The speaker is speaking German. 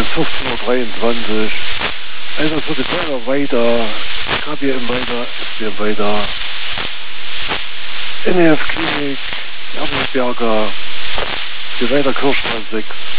15:23 Uhr. Also für die Feuer weiter. KBM weiter, SBM weiter. NEF Klinik, Erbenberger, die weiter Kirchmann 6.